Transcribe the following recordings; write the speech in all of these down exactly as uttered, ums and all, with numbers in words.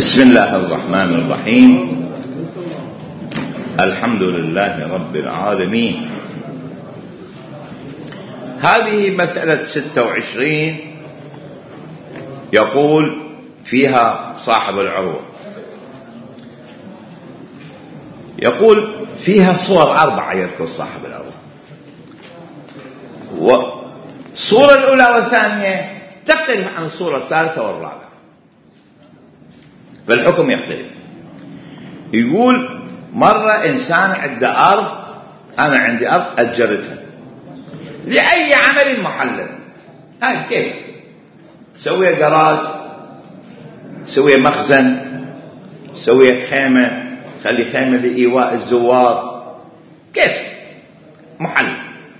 بسم الله الرحمن الرحيم. الحمد لله رب العالمين. هذه مسألة ستة وعشرين يقول فيها صاحب العروة، يقول فيها صور أربعة يذكر صاحب العروة، والصورة الأولى والثانية تختلف عن الصورة الثالثة والرابعة، فالحكم يختلف. يقول مرة إنسان عنده أرض، أنا عندي أرض أجرتها لأي عمل محلل، هاي كيف سوي جراج، سوي مخزن، سوي خيمة، خلي خيمة لإيواء الزوار، كيف محل.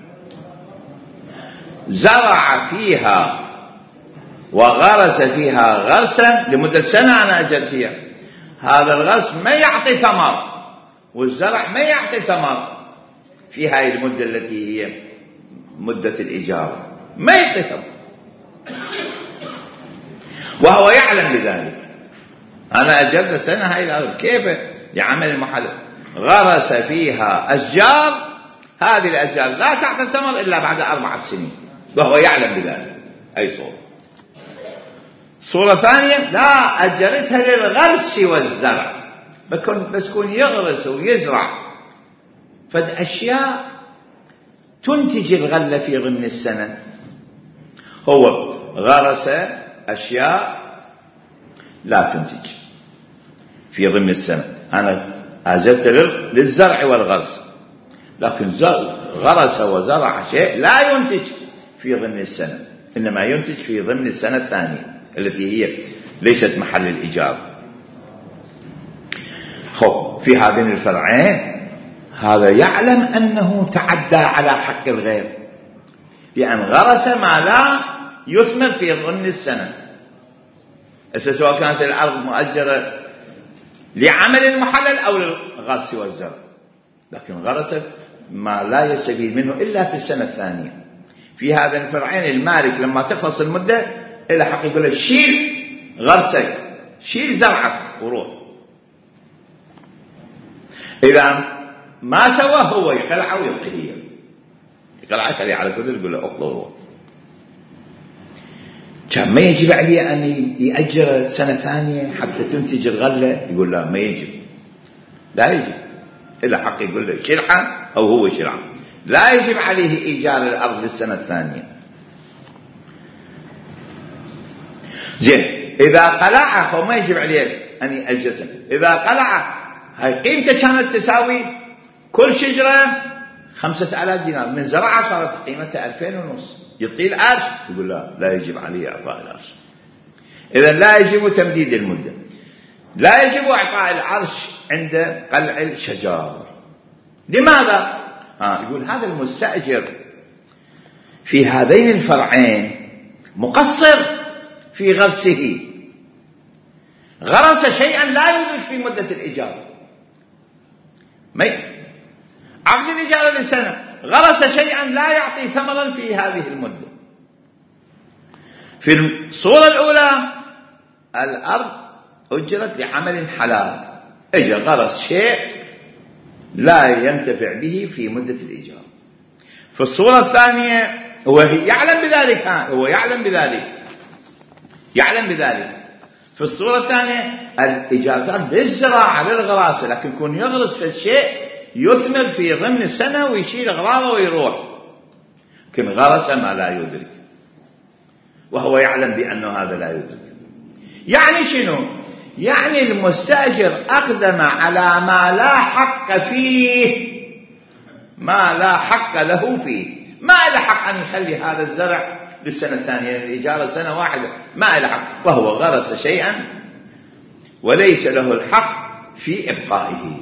زرع فيها وغرس فيها غرسا لمدة سنة أنا أجرت فيها، هذا الغرس ما يعطي ثمر والزرع ما يعطي ثمر في هاي المدة التي هي مدة الإجارة، ما يعطي ثمر وهو يعلم بذلك. أنا أجرت سنة هاي الأرض، كيف يعمل المحل؟ غرس فيها أشجار، هذه الأشجار لا تعطي ثمر إلا بعد أربع سنين وهو يعلم بذلك. أي صورة. صورة ثانية، لا أجرتها للغرس والزرع، بس كون يغرس ويزرع فد أشياء تنتج الغلة في ضمن السنة. هو غرس أشياء لا تنتج في ضمن السنة، أنا أجرت للزرع والغرس، لكن غرس وزرع شيء لا ينتج في ضمن السنة، إنما ينتج في ضمن السنة الثانية التي هي ليست محل الإيجار. خب في هذين الفرعين هذا يعلم أنه تعدى على حق الغير بأن غرس ما لا يثمر في ضمن السنة، سواء كانت الأرض مؤجرة لعمل المحلل أو للغرس والزرع، لكن غرس ما لا يستفيد منه إلا في السنة الثانية. في هذين الفرعين المالك لما تخلص المدة إلى حق يقول له شيل غرسك، شيل زرعك وروح. إذا ما سوى هو يقلعه ويطهيه، يقلعه خليه على كذل يقول له أخذ وروح. كان ما يجب عليه أن يأجر سنة ثانية حتى تنتج الغلة، يقول لا ما يجب، لا يجب إلا حق يقول له شلعة أو هو شلعة، لا يجب عليه إيجار الأرض للسنة الثانية. زين، إذا قلعه هو ما يجب عليه أن يأجر سنة، إذا قلعه هاي قيمته كانت تساوي كل شجرة خمسة آلاف دينار، من زرعها صارت قيمتها ألفين ونص، يعطيه العرش، يقول لا لا يجب عليه إعطاء العرش. إذن لا يجب تمديد المدة، لا يجب إعطاء العرش عند قلع الشجار. لماذا؟ آه يقول هذا المستأجر في هذين الفرعين مقصر في غرسه، غرس شيئا لا يوجد في مدة الإجارة، عقد الإجارة للسنة، غرس شيئا لا يعطي ثمرا في هذه المدة. في الصورة الأولى الأرض أجرت لعمل حلال، اجى غرس شيء لا ينتفع به في مدة الإجارة. في الصورة الثانية هو يعلم بذلك، ها هو يعلم بذلك يعلم بذلك في الصورة الثانية الإجازات للزراعة للغراسة، لكن يكون يغرس في الشيء يثمر في ضمن السنة ويشيل أغراضه ويروح، لكن غرس ما لا يدرك وهو يعلم بأنه هذا لا يدرك. يعني شنو؟ يعني المستأجر أقدم على ما لا حق فيه، ما لا حق له فيه، ما له حق أن يخلي هذا الزرع للسنة الثانية، الإجارة سنة واحدة ما له حق، وهو غرس شيئا وليس له الحق في إبقائه.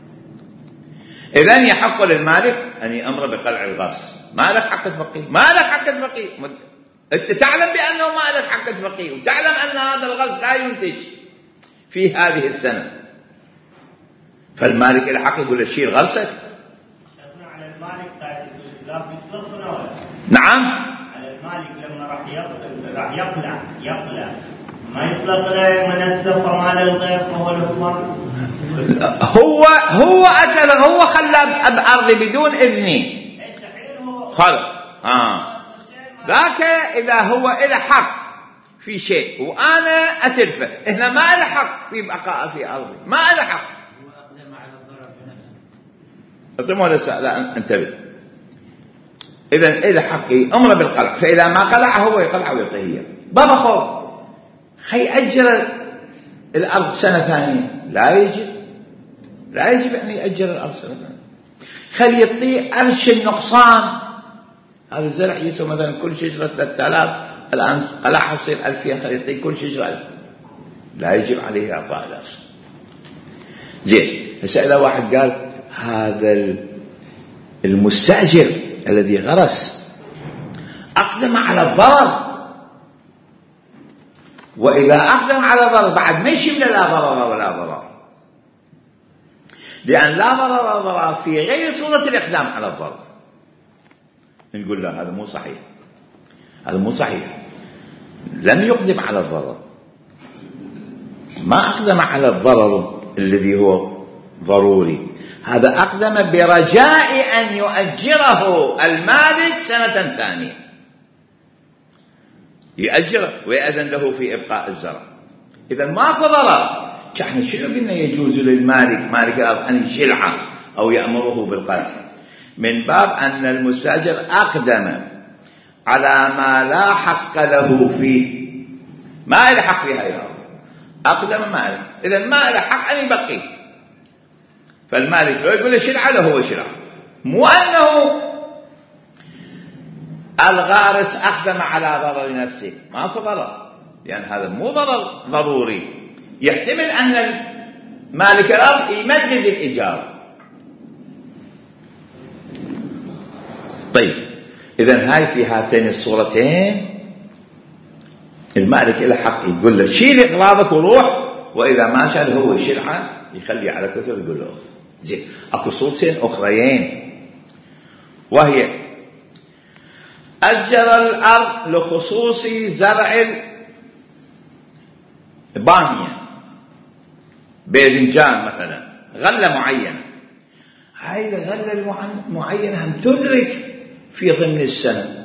إذن يحق للمالك أن يأمر بقلع الغرس، ما لك حق تبقيه، ما لك حق تبقيه، أنت تعلم بأنه ما لك حق تبقيه وتعلم أن هذا الغرس لا ينتج في هذه السنة، فالمالك له حق يقول شيل غرسك. على المالك لا يطلق، نعم على المالك لما راح يقلع راح يقلع يقلع ما يطلق له من اتلف مال الغير فهو له. هو هو أكل هو خلى بأرضي بدون إذني خلق آه ذاك إذا هو إله حق في شيء وأنا أتلفه، هنا ما إله حق في بقاء في أرضي، ما إله حق. هو أقدم على الضرر بنفسه. أطمئن ولا سأل لا انتبه. إذن إله حقي أمر بالقلع، فإذا ما قلع هو يقلع ويطهيه. بابا خوف خي أجر الأرض سنة ثانية، لا يجب لا يجب أن يأجر الأرض سنة ثانية. خلي يطيع أرش النقصان. هذا الزرع يسوى مثلا كل شجرة ثلاثة آلاف، الآن قلعها يصير ألفين، خلي يطيع كل شجرة ألف، لا يجب عليه إعطاء الأرش. زين، هسه إذا واحد قال هذا المستأجر الذي غرس أقدم على الضرر، وإذا أقدم على الضرر بعد ما يشمل لا ضرر ولا ضرر، لأن لا ضرر ولا ضرر في غير صورة الإقدام على الضرر. نقول له هذا مو صحيح، هذا مو صحيح، لم يقدم على الضرر، ما أقدم على الضرر الذي هو ضروري، هذا أقدم برجاء أن يؤجره المالك سنة ثانية، يأجره ويأذن له في إبقاء الزرع. إذا ما ضرر. احنا شنو قلنا يجوز للمالك مالك الأرض أن يشلعه أو يأمره بالقلع؟ من باب أن المستأجر أقدم على ما لا حق له فيه، ما له حق فيها الأرض، أقدم ما له، إذا ما له حق أن يبقيه. فالمالك لو يقول شلعه له هو شلعه، مو أنه الغارس أقدم على ضرر نفسه، ما في ضرر، لأن يعني هذا مو ضرر ضروري، يحتمل أن مالك الأرض يمدد الإيجار. طيب إذن هاي في هاتين الصورتين المالك له حق يقول له شيل إقراضك وروح، وإذا ما شال هو شلعه يخلي على كثر يقول له. زين، أكو صورتين أخريين، وهي أجر الأرض لخصوص زرع البامية، باذنجان مثلا، غلة معينة، هاي الغلة المعينة هم تدرك في ضمن السنة،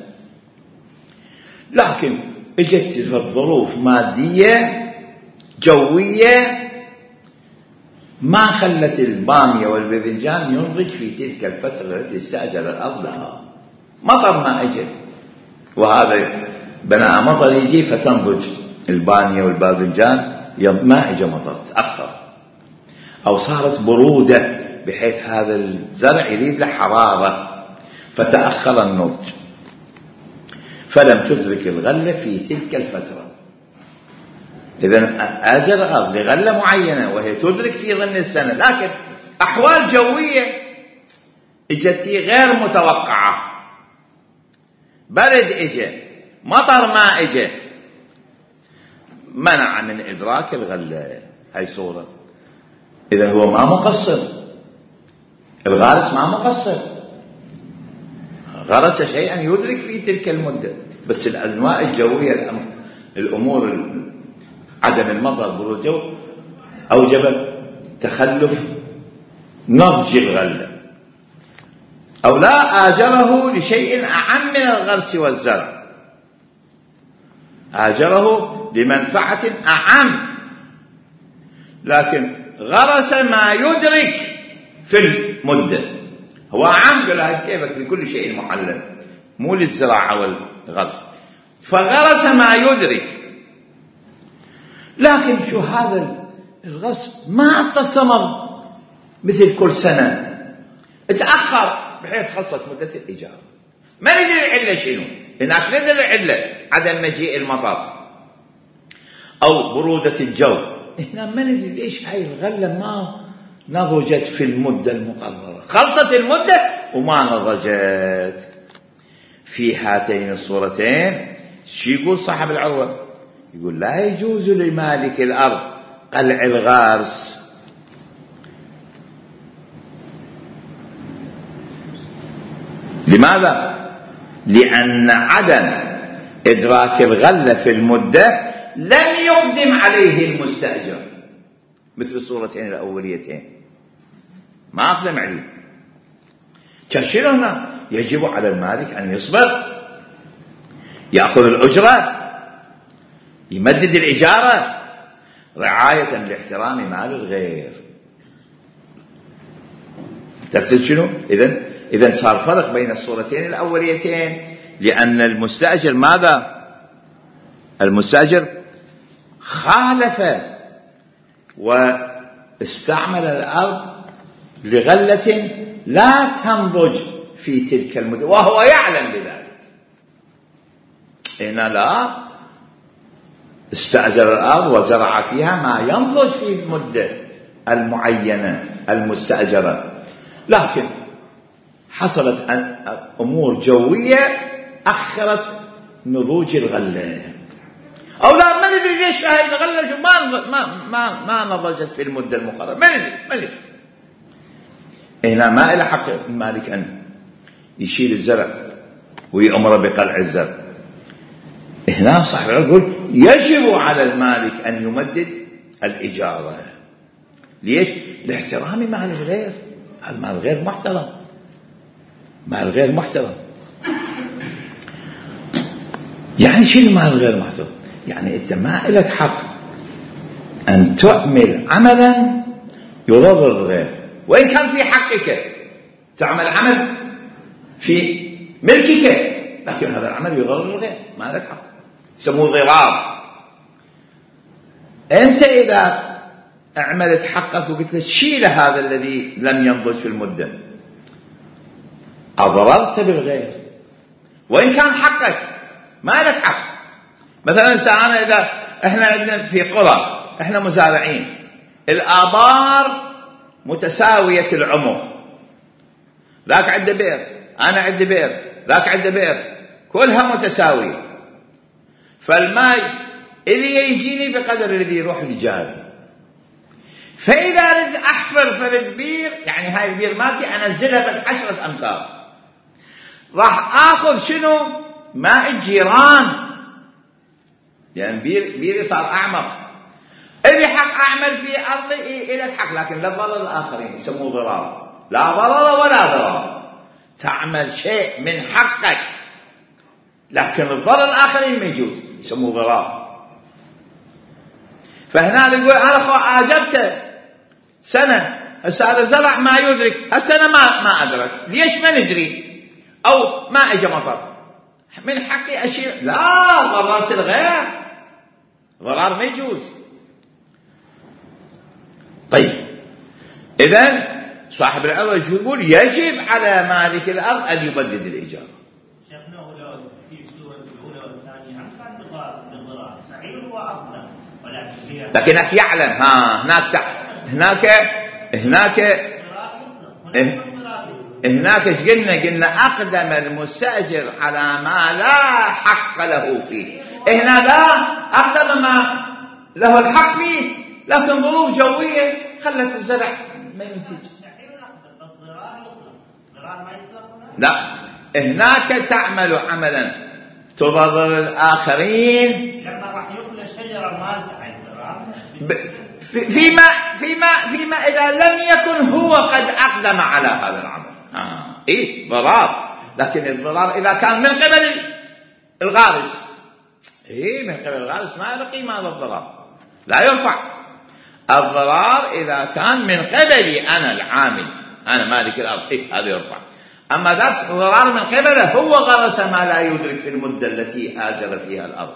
لكن اجت الظروف مادية جوية ما خلت البامية والباذنجان ينضج في تلك الفترة التي استأجر الأرض لها، مطر ما اجى، وهذا بناء مطر يجي فتنضج البامية والباذنجان، ما اجى مطر تأخر، أو صارت برودة بحيث هذا الزرع يريد له حرارة فتأخر النضج، فلم تدرك الغلة في تلك الفترة. إذن أجر الأرض لغلة معينة وهي تدرك في ضمن السنة، لكن أحوال جوية اجت غير متوقعة، برد اجى، مطر ما اجى، منع من إدراك الغلة. هاي صورة. إذن هو ما مقصر، الغارس ما مقصر، غرس شيئا يدرك في تلك المدة، بس الأجواء الجوية، الأمور، عدم المطر، برود الجو، أوجب تخلف نضج الغلة، أو لا آجره لشيء أعم من الغرس والزرع، آجره لمنفعة أعم، لكن غرس ما يدرك في المدة، هو أعم، قال هاي كيفك لكل شيء محلل، مو للزراعة والغرس، فغرس ما يدرك، لكن شو هذا الغرس ما أعطى ثمر مثل كل سنة، اتأخر بحيث خلصت مدة الإيجار، ما ندري العلة شنو، هناك ندري العلة عدم مجيء المطر أو برودة الجو، هنا ما ندري ليش هاي الغلة ما نضجت في المدة المقررة، خلصت المدة وما نضجت. في هاتين الصورتين شو يقول صاحب العروة؟ يقول لا يجوز لمالك الأرض قلع الغارس، لماذا؟ لأن عدم إدراك الغلة في المدة لم يقدم عليه المستأجر مثل الصورتين الأوليتين، ما أقدم عليه. كشنو هنا؟ يجب على المالك أن يصبر، يأخذ الأجرة، يمدد الإجارة رعاية لاحترام مال الغير. تبتل شنو؟ إذن إذن صار فرق بين الصورتين الأوليتين، لأن المستأجر ماذا؟ المستأجر خالف واستعمل الأرض لغلة لا تنضج في تلك المدة وهو يعلم بذلك. هنا لا، استأجر الأرض وزرع فيها ما ينضج في المدة المعينة المستأجرة، لكن حصلت أمور جوية أخرت نضوج الغلة، أو لا ما ندري ليش هاي الغلة ما ما ما ما نضجت في المدة المقررة، ما ندري ما ندري. هنا ما إلى حق المالك أن يشيل الزرع ويأمر بقلع الزرع. هنا صاحب يقول يجب على المالك أن يمدد الإجارة. ليش؟ لاحترام مال الغير. المال الغير محترم، مال الغير محترم. يعني شو المال الغير محترم؟ يعني أنت ما لك حق أن تعمل عملا يضر الغير، وإن كان في حقك تعمل عمل في ملكك، لكن هذا العمل يضر الغير، ما لك حق، يسموه ضرار. أنت إذا أعملت حقك وقلت له شيل هذا الذي لم ينضج في المدة، أضررت بالغير وإن كان حقك، ما لك حق. مثلا سأنا إذا إحنا عندنا في قرى إحنا مزارعين، الآبار متساوية العمق، ذاك عنده بئر، أنا عندي بئر، ذاك عنده بئر، كلها متساوية، فالماء اللي يجيني بقدر الذي يروح لجاري. فإذا رد أحفر فرد بير، يعني هاي البير مالتي أنزلها بس عشرة أمتار، راح آخذ شنو؟ ماء الجيران، يعني بير بيري صار أعمق، إلي حق أعمل في أرضي إلى الحق، لكن لا ضرر الآخرين، يسموه ضرار. لا ضرر ولا ضرار، تعمل شيء من حقك لكن الضرر الآخرين ما يجوز، يسموه ضرار. فهنا نقول أنا أخو آجرته سنة، هسه هذا زرع ما يدرك، هالسنة ما ما أدرك، ليش ما ندري؟ أو ما إجا مطر، من حقي أشيء؟ لا، ضررت الغير، ضرار ما يجوز. طيب إذن صاحب الأرض يقول يجب على مالك الأرض أن يمدد الإيجار. شيخنا ولو في السورة الأولى والثانية هم كان بالضرار صحيح وأفضل، ولكن لكنك يعلم ها هناك هناك هناك هناك, هناك ايش قلنا؟ قلنا أقدم المستأجر على ما لا حق له فيه. هنا لا، أقدم ما له الحق فيه، لكن ظروف جوية خلت الزرع ما ينتج. لا، هناك تعمل عملا تضرر الآخرين لما راح يأكل الشجرة مالته فيما فيما فيما إذا لم يكن هو قد أقدم على هذا العمل. آه. إيه ضرار، لكن الضرار إذا كان من قبل الغارس، إيه من قبل الغارس ما له قيمة، هذا الضرار لا يرفع. الضرار إذا كان من قبلي أنا العامل، أنا مالك الأرض، إيه هذا يرفع. أما ذات ضرار من قبله، هو غرس ما لا يدرك في المدة التي آجر فيها الأرض.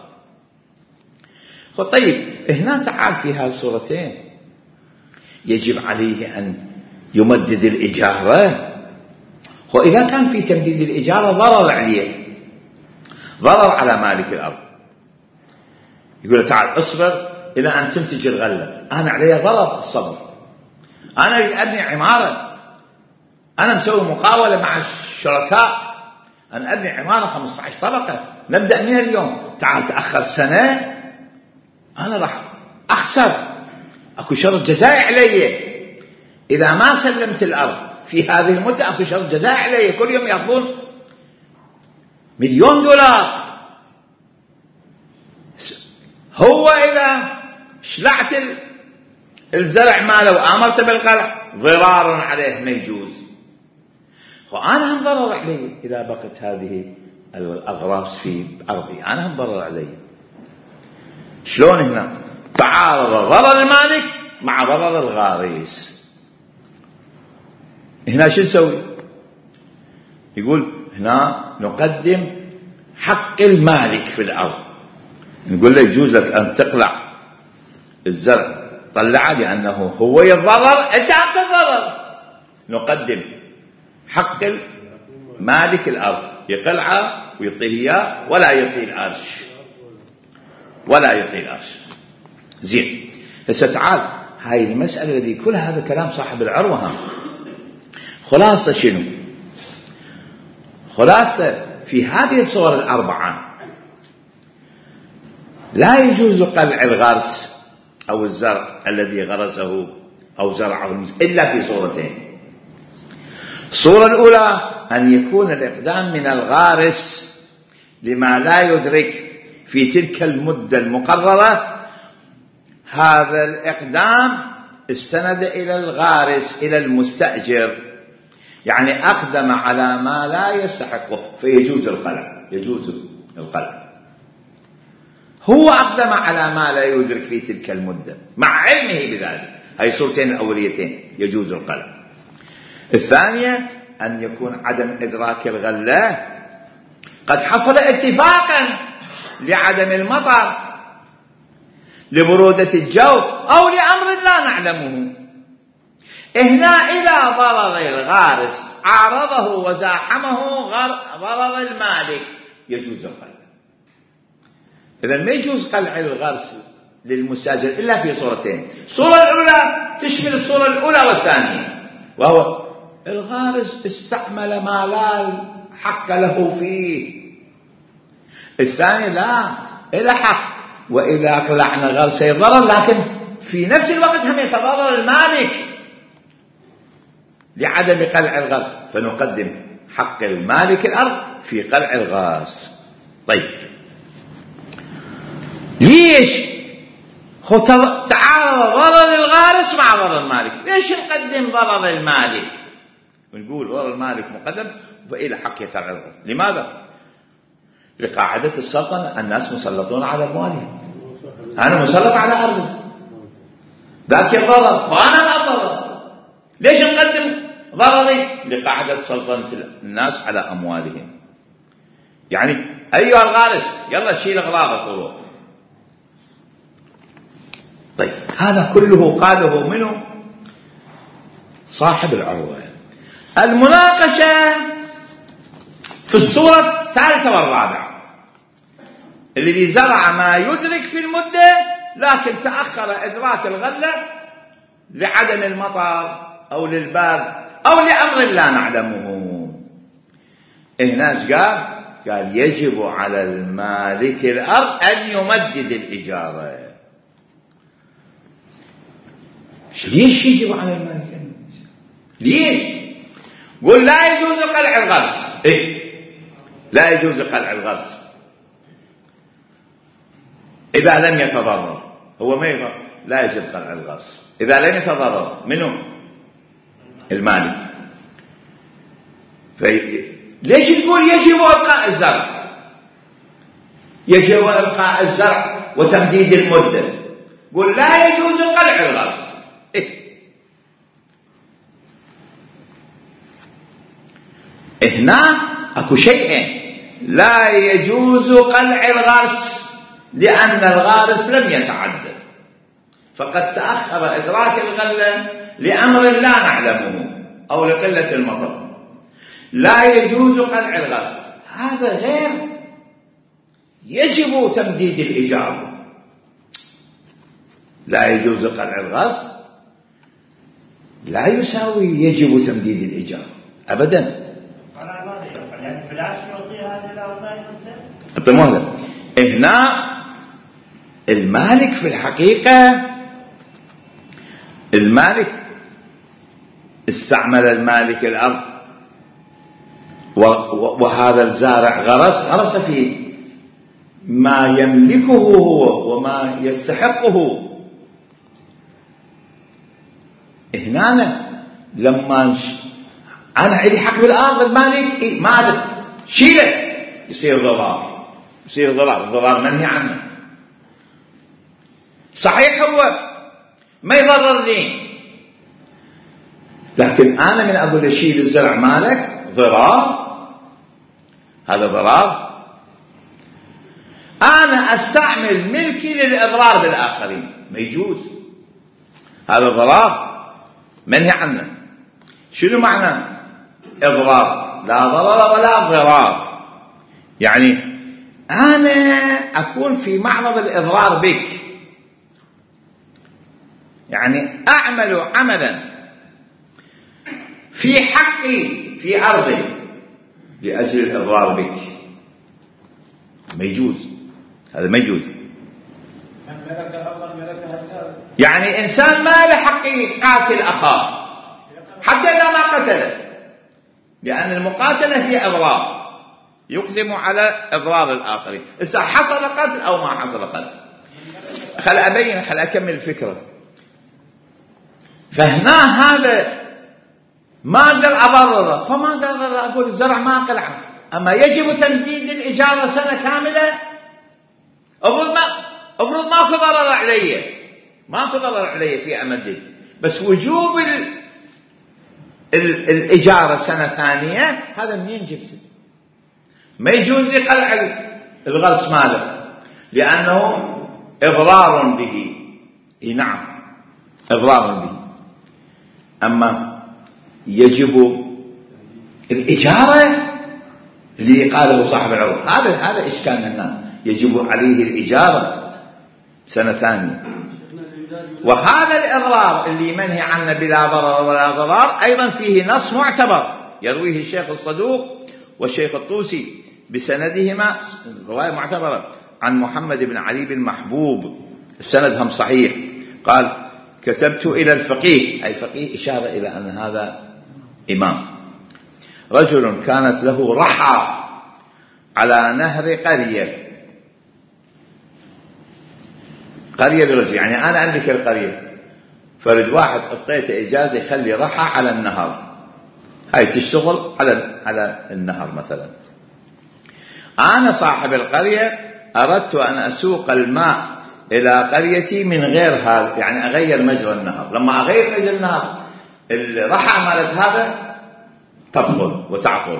طيب هنا تعال في هذه الصورتين يجب عليه أن يمدد الإجارة. وإذا كان في تمديد الإجارة ضرر عليه، ضرر على مالك الأرض، يقول تعال اصبر إلى أن تنتج الغلة، أنا علي ضرر الصبر، أنا أريد أبني عمارة، أنا مسوي مقاولة مع الشركاء، أنا أبني عمارة خمسة عشر طبقة، نبدأ من اليوم، تعال تأخر سنة أنا راح أخسر، أكو شرط جزائي علي. إذا ما سلمت الأرض في هذه المدة أكو شرط جزائي علي، كل يوم يأخذون مليون دولار. هو إذا شلعت الزرع ماله وآمرت بالقلع ضرار عليه ما يجوز، وأنا هم ضرر علي إذا بقت هذه الأغراس في أرضي، أنا هم ضرر علي. شلون هنا تعارض ضرر المالك مع ضرر الغارس؟ هنا شو نسوي؟ يقول هنا نقدم حق المالك في الأرض، نقول له يجوز لك أن تقلع الزرع طلعه لأنه هو يتضرر أنت عم تتضرر. نقدم حق مالك الأرض يقلعه ويعطيه إياه ولا يعطيه الأرش، ولا يعطيه الأرش. زين، هسه تعال هاي المسألة الذي كل هذا كلام صاحب العروة هم. خلاصة شنو؟ خلاصة في هذه الصور الأربعة لا يجوز قلع الغرس أو الزرع الذي غرسه أو زرعه إلا في صورتين. الصورة الأولى أن يكون الإقدام من الغارس لما لا يدرك في تلك المدة المقررة، هذا الإقدام استند إلى الغارس إلى المستأجر، يعني أقدم على ما لا يستحقه فيجوز القلع، يجوز القلع. هو أقدم على ما لا يدرك في تلك المدة مع علمه بذلك. هاي صورتين الأوليتين يجوز القلع. الثانية أن يكون عدم إدراك الغلة قد حصل اتفاقا لعدم المطر لبرودة الجو أو لأمر لا نعلمه. هنا إذا ضرر الغارس عارضه وزاحمه ضرر المالك يجوز القلع. إذن ما يجوز قلع الغرس للمستأجر إلا في صورتين. الصورة الأولى تشمل الصورة الأولى والثانية، وهو الغارس استعمل ما لا حق له فيه. الثاني لا، إلى حق، وإذا قلعنا غرس يضرر، لكن في نفس الوقت هم يتضرر المالك لعدم قلع الغرس، فنقدم حق المالك الأرض في قلع الغرس. طيب ليش هو تعارض ضرر الغارس مع ضرر المالك؟ ليش نقدم ضرر المالك ونقول ضرر المالك مقدم وإلى حق يقلع الغرس؟ لماذا؟ لقاعدة السلطنة، الناس مسلطون على أموالهم، أنا مسلط على أرضي، ذاك الضرر وأنا لا ضرر. ليش نقدم ضرري؟ لقاعدة سلطنة الناس على أموالهم. يعني أيها الغارس يلا شيل أغراضك وروح. طيب هذا كله قاله منه صاحب العروة. المناقشة في الصورة الثالثة والرابعة، الذي زرع ما يدرك في المدة لكن تأخر إدراك الغلة لعدم المطر أو للبرد أو لأمر لا نعلمه. هنا قال قال يجب على المالك الأرض أن يمدد الإجارة. ليش يجب على المالك أن يمدد؟ ليش؟ قل لا يجوز قلع الغرس. إيه؟ لا يجوز قلع الغرس إذا لم يتضرر. هو ما يضرر، لا يجب قلع الغرس إذا لم يتضرر منه المالك. في... ليش تقول يجب إبقاء الزرع؟ يجب إبقاء الزرع وتمديد المدة. قل لا يجوز قلع الغرس. إيه؟ هنا أكو شيئين: لا يجوز قلع الغرس لأن الغارس لم يتعدى، فقد تأخر إدراك الغلة لأمر لا نعلمه أو لقلة المطر. لا يجوز قلع الغرس، هذا غير يجب تمديد الإجارة. لا يجوز قلع الغرس لا يساوي يجب تمديد الإجارة أبدا. الطموح هنا المالك في الحقيقة، المالك استعمل المالك الأرض وهذا الزارع غرس غرس في ما يملكه هو وما يستحقه. هنا لما أنا عندي حق بالأرض المالك إيه ما أدري شيله يصير ضرار، يصير ضرار، ضرار منهي عنه. صحيح هو ما يضررني، لكن أنا من أقول أشيل الزرع مالك ضرار، هذا ضرار. أنا أستعمل ملكي للإضرار بالآخرين ما يجوز، هذا ضرار منهي عنه. شنو معنى إضرار؟ لا ضرر ولا ضرار، يعني أنا أكون في معرض الإضرار بك، يعني أعمل عملا في حقي في أرضي لأجل الإضرار بك، ما يجوز، هذا ما يجوز. يعني إنسان ما له حق يقاتل أخاه حتى إذا ما قتله، لأن المقاتلة هي إضرار، يقدم على إضرار الآخرين. إذا حصل قتل أو ما حصل قتل. خل أبين، خل أكمل الفكرة. فهنا هذا ما أقدر أضرره، فما أقدر أقول الزرع ما قلعه، أما يجب تمديد الإجارة سنة كاملة. أفرض ما أفرض ماكو ضرر علي، ماكو ضرر علي في أمدد، بس وجوب ال... ال... الإجارة سنة ثانية، هذا منين جبته؟ ما يجوز لي قلع الغرس ماله لأنه إضرار به. إيه نعم إضرار به، أما يجب الإجارة اللي قاله صاحب العروض، هذا هذا إشكال هنا، يجب عليه الإجارة سنة ثانية. وهذا الإضرار اللي منهي عنه بلا ضرر ولا ضرار أيضا فيه نص معتبر يرويه الشيخ الصدوق والشيخ الطوسي بسندهما، رواية معتبرة عن محمد بن علي بن محبوب، سندهم صحيح. قال: كتبت إلى الفقيه، أي فقيه إشارة إلى أن هذا إمام، رجل كانت له رحى على نهر قرية، قرية لرجل، يعني أنا أملك القرية، فرد واحد أعطيته إجازة يخلي رحى على النهر، هاي تشتغل على على النهر مثلا. أنا صاحب القرية أردت أن أسوق الماء إلى قريتي من غير هذا، يعني أغير مجرى النهر. لما أغير مجرى النهر الرحى مالت هذا تبطل وتعطل.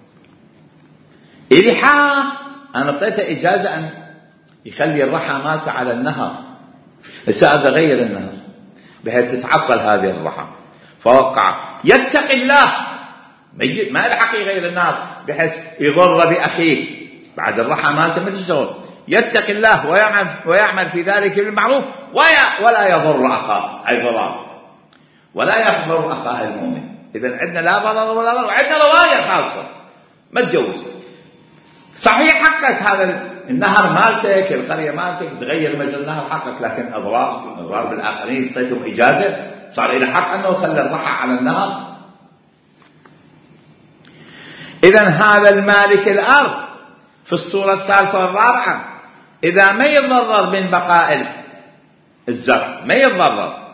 إلي حا أنا أعطيته إجازة أن يخلي الرحى مالته على النهر، هسه أغير النهر بحيث تتعطل هذه الرحى، فوقع يتقي الله، ما له حق يغير النهر بحيث يضر بأخيه بعد الرحى مالته ما تشتغل. يتقي الله ويعمل, ويعمل في ذلك بالمعروف ولا يضر أخاه، أي ضرار، ولا يضر أخاه المؤمن. إذن عندنا لا ضرر ولا ضرر، وعندنا رواية خاصة ما تجوز. صحيح حقك هذا النهر مالتك، القرية مالتك، تغير مجرى النهر حقك، لكن أضرار أضرار بالآخرين تعطيهم إجازة، صار إلى حق أنه خلى الرحى على النهر. إذن هذا المالك الأرض في الصورة الثالثة والرابعة إذا ما يتضرر من بقاء الزرع، ما يتضرر،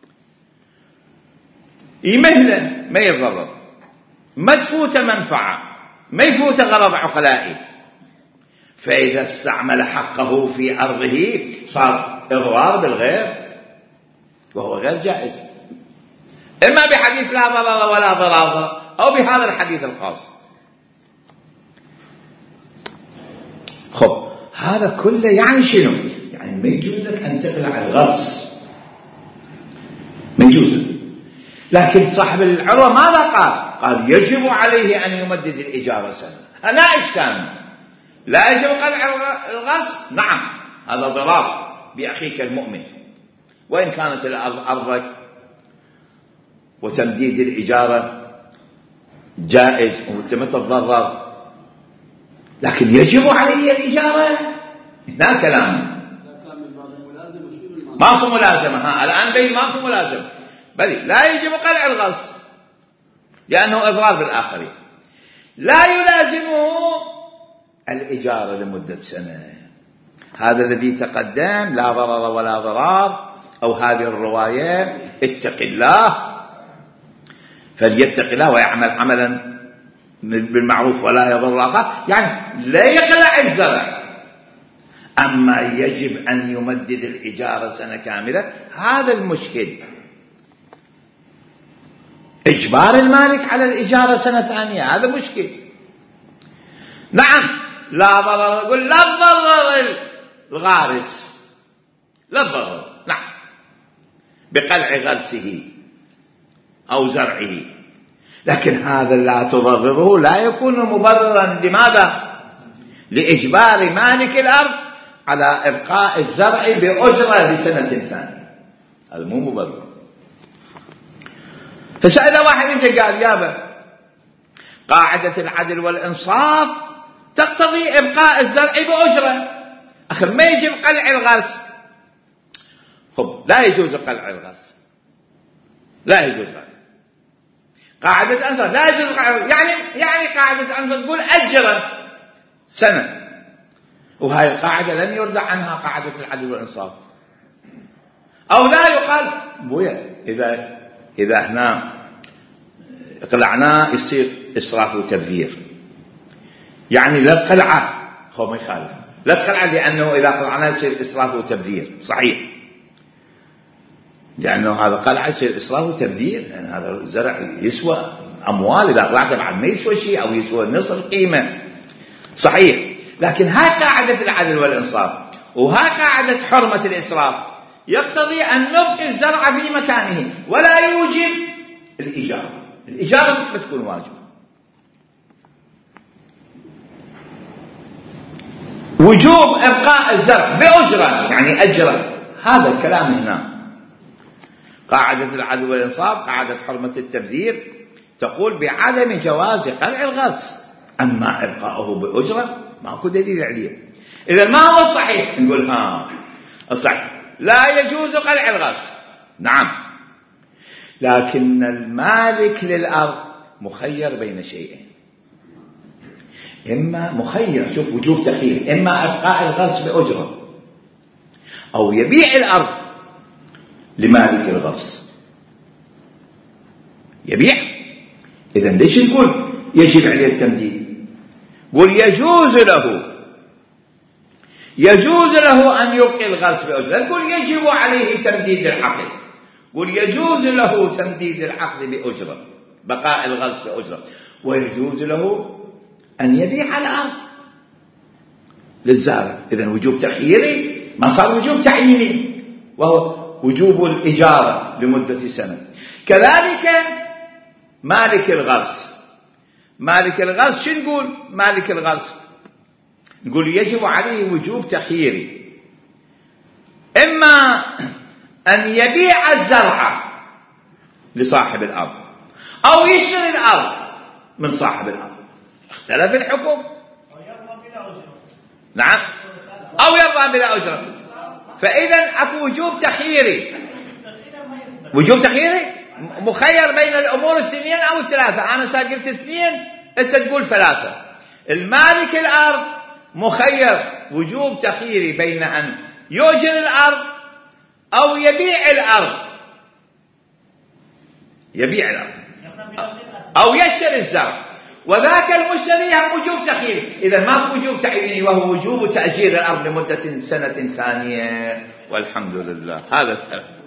يمهله ما يتضرر، ما تفوت منفعة، ما يفوت غرض عقلائي، فإذا استعمل حقه في أرضه صار إضرار بالغير وهو غير جائز، إما بحديث لا ضرر ولا ضرار أو بهذا الحديث الخاص. خب هذا كله يعني شنو؟ يعني ما يجوز لك أن تقلع الغرس، ما يجوز. لكن صاحب العروة ماذا قال؟ قال يجب عليه أن يمدد الإجارة سنة. لا إشكال، لا يجب قلع الغرس، نعم هذا ضرار بأخيك المؤمن، وإن كانت الأرض أرضك وتمديد الإجارة جائز وأنت ما تتضرر، لكن يجب عليه الإجارة، هنا كلام ماكو ملازمة. ها الآن بين ماكو ملازمة، بل لا يجب قلع الغرس لأنه إضرار بالآخرين، لا يلازمه الإجارة لمدة سنة، هذا الذي تقدم لا ضرر ولا ضرار، أو هذه الرواية اتق الله فليتق الله ويعمل عملا بالمعروف ولا يضر أخاه، يعني لا يخلع الزرع. أما يجب أن يمدد الإجارة سنة كاملة، هذا المشكل. إجبار المالك على الإجارة سنة ثانية هذا مشكل. نعم لا ضرر، يقول لا ضرر الغارس، لا ضرر، نعم، بقلع غرسه أو زرعه، لكن هذا لا تضرره لا يكون مبررا. لماذا؟ لإجبار مالك الأرض على إبقاء الزرع بأجرة لسنة ثانية، هذا مو مبرر. فإذا واحد يجي قال يابا قاعدة العدل والإنصاف تقتضي إبقاء الزرع بأجرة، أخر ما يجب قلع الغرس، خب لا يجوز قلع الغرس، لا يجوز قلع. قاعدة الإنصاف لا يجوز قلع، يعني يعني قاعدة الإنصاف تقول أجرة سنة، وهذه القاعدة لم يرضى عنها قاعدة العدل والإنصاف. أو لا يقال بويا إذا إذا احنا قلعناه يصير إسراف وتبذير، يعني لا تقلعه، هو ما يخالف، لا تقلعه لأنه إذا قلعناه يصير إسراف وتبذير، صحيح، لأنه هذا قلعه يصير إسراف وتبذير، لأن يعني هذا الزرع يسوى أموال، إذا قلعته بعد ما يسوى شيء أو يسوى نصف القيمة، صحيح. لكن هاي قاعدة العدل والإنصاف وهاي قاعدة حرمة الإسراف يقتضي أن نبقي الزرع في مكانه ولا يوجب الإجارة، الإجارة بتكون واجبة. وجوب إبقاء الزرع بأجرة، يعني أجرة، هذا الكلام هنا. قاعدة العدل والإنصاف قاعدة حرمة التبذير تقول بعدم جواز قلع الغرس، أما إبقاؤه بأجرة ماكو دليل عليه. إذا ما هو الصحيح؟ نقول ها الصحيح لا يجوز قلع الغرس، نعم، لكن المالك للأرض مخير بين شيئين، إما مخير، شوف وجوب تخيير، إما إبقاء الغرس بأجرة أو يبيع الأرض لمالك الغرس، يبيع. إذن ليش نقول يجب عليه التمديد؟ قل يجوز له يجوز له أن يبقي الغرس بأجرة، لا تقول يجب عليه تمديد العقد، قل يجوز له تمديد العقد بأجرة، بقاء الغرس بأجرة، ويجوز له أن يبيع الأرض للزارع. إذن وجوب تخييري ما صار وجوب تعييني، وهو وجوب الإجارة لمدة سنة. كذلك مالك الغرس، مالك الغرس شو نقول؟ مالك الغرس نقول يجب عليه وجوب تخييري، إما أن يبيع الزرع لصاحب الأرض أو يشتري الأرض من صاحب الأرض، اختلف الحكم، نعم، أو يرضى بلا أجرة. فإذا أكو وجوب تخييري، وجوب تخييري مخير بين الأمور الاثنين أو الثلاثة، أنا قلت اثنين أنت تقول ثلاثة. المالك الأرض مخير وجوب تخييري بين أن يؤجر الأرض أو يبيع الأرض، يبيع الأرض أو يشتري الزرع، وذاك المشتري هم وجوب تخييري. إذا ما وجوب تعييني وهو وجوب تأجير الأرض لمدة سنة ثانية، والحمد لله. هذا الكلام.